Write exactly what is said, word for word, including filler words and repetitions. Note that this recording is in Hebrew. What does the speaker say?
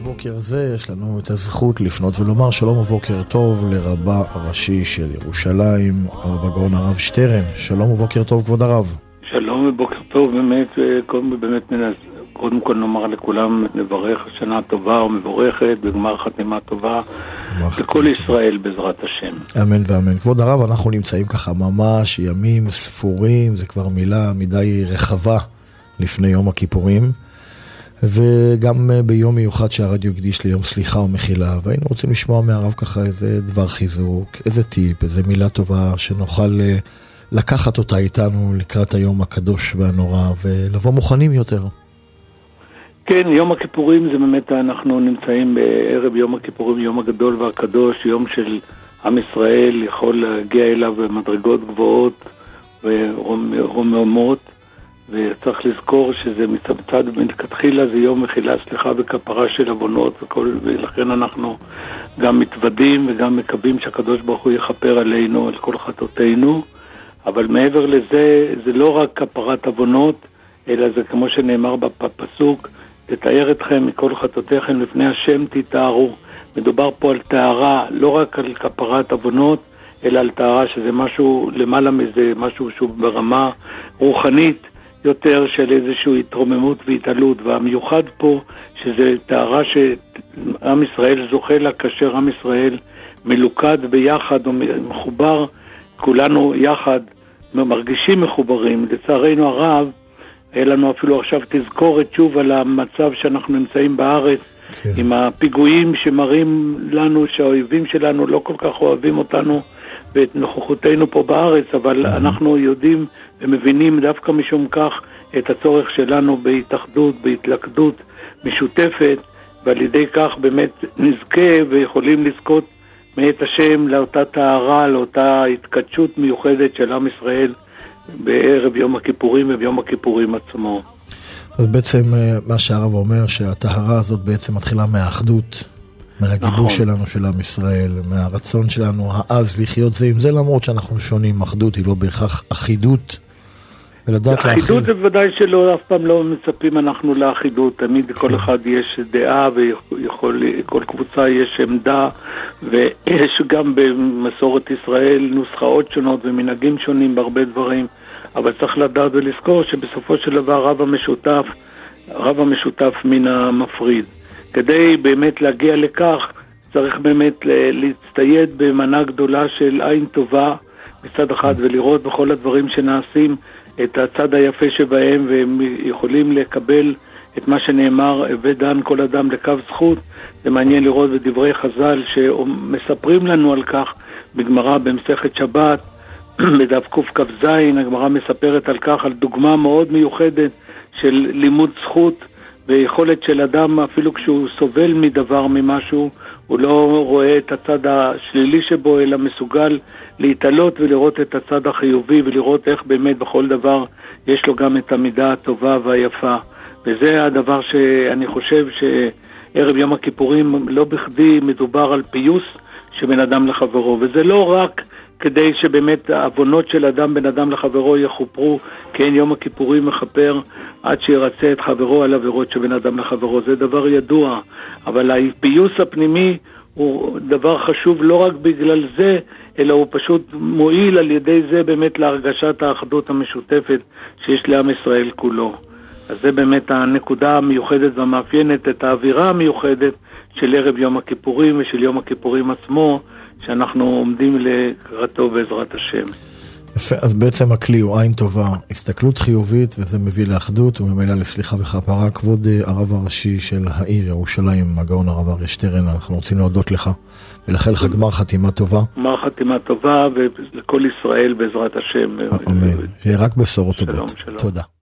בבוקר זה יש לנו את הזכות לפנות ולומר שלום ובוקר טוב לרבה הראשי של ירושלים, הרב הגאון הרב שטרן. שלום ובוקר טוב כבוד הרב. שלום ובוקר טוב, באמת, קודם, באמת קודם כל נאמר לכולם נברך שנה טובה ומבורכת בגמר חתימה טובה לכל ישראל בעזרת השם. אמן ואמן. כבוד הרב, אנחנו נמצאים ככה ממש ימים ספורים, זה כבר מילה מדי רחבה לפני יום הכיפורים, וגם ביום מיוחד שהרדיו הקדיש ליום סליחה ומחילה, והיינו רוצים לשמוע מהרב ככה איזה דבר חיזוק, איזה טיפ, איזה מילה טובה שנוכל לקחת אותה איתנו לקראת היום הקדוש והנורא ולבוא מוכנים יותר. כן, יום הכיפורים זה באמת, אנחנו נמצאים בערב יום הכיפורים, יום הגדול והקדוש, יום של עם ישראל יכול להגיע אליו במדרגות גבוהות ורוממות, וצריך לזכור שזה מצד מתחילה זה יום מחילה, סליחה וכפרה של עוונות, וכל, ולכן אנחנו גם מתוודים וגם מקווים שהקדוש ברוך הוא יכפר עלינו, על כל חטאותינו. אבל מעבר לזה, זה לא רק כפרת עוונות, אלא זה כמו שנאמר בפסוק, תתאר אתכם מכל חטאותיכם לפני השם תתארו. מדובר פה על תארה, לא רק על כפרת עוונות, אלא על תארה שזה משהו למעלה מזה, משהו שהוא ברמה רוחנית יותר של איזושהי התרוממות והתעלות. והמיוחד פה שזה תארה שעם ישראל זוכה לה כאשר עם ישראל מלוכד ביחד ומחובר, כולנו יחד מרגישים מחוברים. לצערנו הרב, היה לנו אפילו עכשיו תזכורת שוב על המצב שאנחנו נמצאים בארץ, כן. עם הפיגועים שמראים לנו שהאויבים שלנו לא כל כך אוהבים אותנו ואת נוכחותנו פה בארץ, אבל mm-hmm. אנחנו יודעים ומבינים דווקא משום כך את הצורך שלנו בהתאחדות, בהתלכדות משותפת, ועל ידי כך באמת נזכה ויכולים לזכות מאת השם לאותה טהרה, לאותה התקדשות מיוחדת של עם ישראל בערב יום הכיפורים וביום הכיפורים עצמו. אז בעצם מה שהרב אומר שהטהרה הזאת בעצם מתחילה מהאחדות, מהגיבוש נכון. שלנו של עם ישראל, מהרצון שלנו העז לחיות זה עם זה, למרות שאנחנו שונים. אחדות היא לא בהכרח אחידות, ולדעת להכיל. אחידות זה ודאי שלא, אף פעם לא מצפים אנחנו לאחידות, תמיד לכל כן. אחד יש דעה ויכול, כל קבוצה יש עמדה, ויש גם במסורת ישראל נוסחאות שונות ומנהגים שונים בהרבה דברים, אבל צריך לדעת ולזכור שבסופו של דבר רב המשותף, רב המשותף מן המפריד. כדי באמת להגיע לכך, צריך באמת להצטייד במנה גדולה של עין טובה מצד אחד, ולראות בכל הדברים שנעשים את הצד היפה שבהם, והם יכולים לקבל את מה שנאמר, ודן כל אדם לקו זכות. זה מעניין לראות בדברי חז"ל שמספרים לנו על כך בגמרא במסכת שבת, בדף קכ"ז, הגמרא מספרת על כך, על דוגמה מאוד מיוחדת של לימוד זכות, ויכולת של אדם אפילו כשהוא סובל מדבר ממשהו, הוא לא רואה את הצד השלילי שבו, אלא מסוגל להתעלות ולראות את הצד החיובי, ולראות איך באמת בכל דבר יש לו גם את המידה הטובה והיפה. וזה הדבר שאני חושב שערב יום הכיפורים לא בכדי מדובר על פיוס שבין אדם לחברו, וזה לא רק כדי שבאמת העוונות של אדם בין אדם לחברו יחופרו, כי אין יום הכיפורים מחפר עד שירצה את חברו על עבירות שבין אדם לחברו, זה דבר ידוע, אבל הפיוס הפנימי הוא דבר חשוב לא רק בגלל זה, אלא הוא פשוט מועיל על ידי זה באמת להרגשת האחדות המשותפת שיש לעם ישראל כולו. אז זה באמת הנקודה המיוחדת והמאפיינת את האווירה המיוחדת של ערב יום הכיפורים ושל יום הכיפורים עצמו, שאנחנו עומדים לקראתו בעזרת השם. יפה, אז בעצם הכלי הוא עין טובה, הסתכלות חיובית, וזה מביא לאחדות וממילא לסליחה וכפרה. כבוד הרב הראשי של העיר ירושלים, הגאון הרב אריה שטרן, אנחנו רוצים להודות לך ולאחל לך גמר חתימה טובה. גמר חתימה טובה ולכל ישראל בעזרת השם. אמן, שיהיה רק בשורות טובות. תודה.